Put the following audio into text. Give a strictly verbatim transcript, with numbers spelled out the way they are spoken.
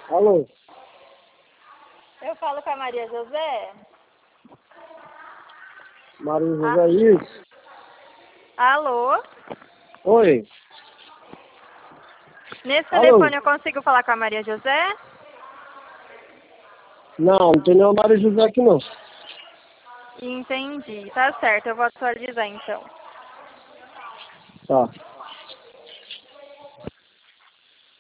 Alô? Eu falo com a Maria José? Maria José, isso? Alô? Oi? Nesse Alô? telefone eu consigo falar com a Maria José? Não, não tem nenhuma Maria José aqui não. Entendi. Tá certo, eu vou atualizar então. Tá.